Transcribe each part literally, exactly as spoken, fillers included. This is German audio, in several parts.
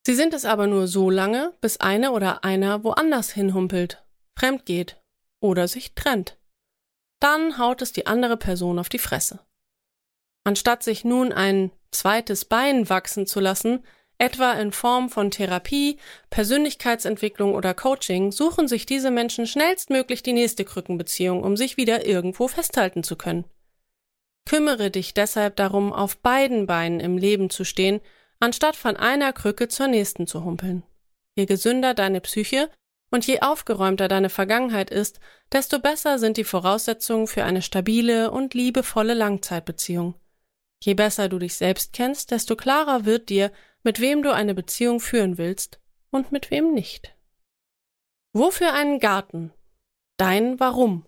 Sie sind es aber nur so lange, bis eine oder einer woanders hinhumpelt, fremd geht oder sich trennt. Dann haut es die andere Person auf die Fresse. Anstatt sich nun ein zweites Bein wachsen zu lassen, etwa in Form von Therapie, Persönlichkeitsentwicklung oder Coaching, suchen sich diese Menschen schnellstmöglich die nächste Krückenbeziehung, um sich wieder irgendwo festhalten zu können. Kümmere dich deshalb darum, auf beiden Beinen im Leben zu stehen, anstatt von einer Krücke zur nächsten zu humpeln. Je gesünder deine Psyche und je aufgeräumter deine Vergangenheit ist, desto besser sind die Voraussetzungen für eine stabile und liebevolle Langzeitbeziehung. Je besser du dich selbst kennst, desto klarer wird dir, mit wem du eine Beziehung führen willst und mit wem nicht. Wofür einen Garten? Dein Warum.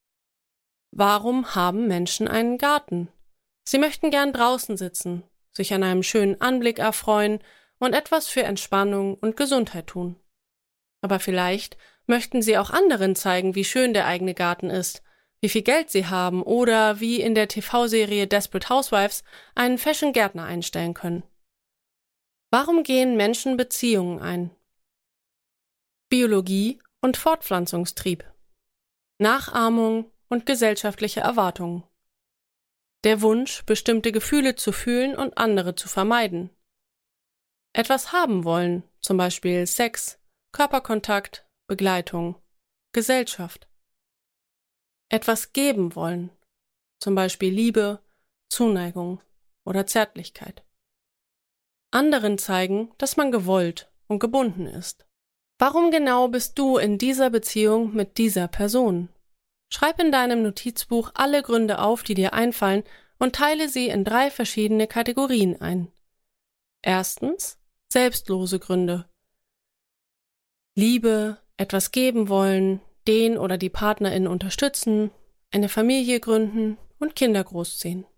Warum haben Menschen einen Garten? Sie möchten gern draußen sitzen, sich an einem schönen Anblick erfreuen und etwas für Entspannung und Gesundheit tun. Aber vielleicht möchten sie auch anderen zeigen, wie schön der eigene Garten ist, wie viel Geld sie haben oder wie in der T V-Serie Desperate Housewives einen Fashion-Gärtner einstellen können. Warum gehen Menschen Beziehungen ein? Biologie und Fortpflanzungstrieb. Nachahmung und gesellschaftliche Erwartungen. Der Wunsch, bestimmte Gefühle zu fühlen und andere zu vermeiden. Etwas haben wollen, zum Beispiel Sex, Körperkontakt, Begleitung, Gesellschaft. Etwas geben wollen, zum Beispiel Liebe, Zuneigung oder Zärtlichkeit. Anderen zeigen, dass man gewollt und gebunden ist. Warum genau bist du in dieser Beziehung mit dieser Person? Schreib in deinem Notizbuch alle Gründe auf, die dir einfallen, und teile sie in drei verschiedene Kategorien ein. Erstens, selbstlose Gründe. Liebe, etwas geben wollen, den oder die Partnerin unterstützen, eine Familie gründen und Kinder großziehen.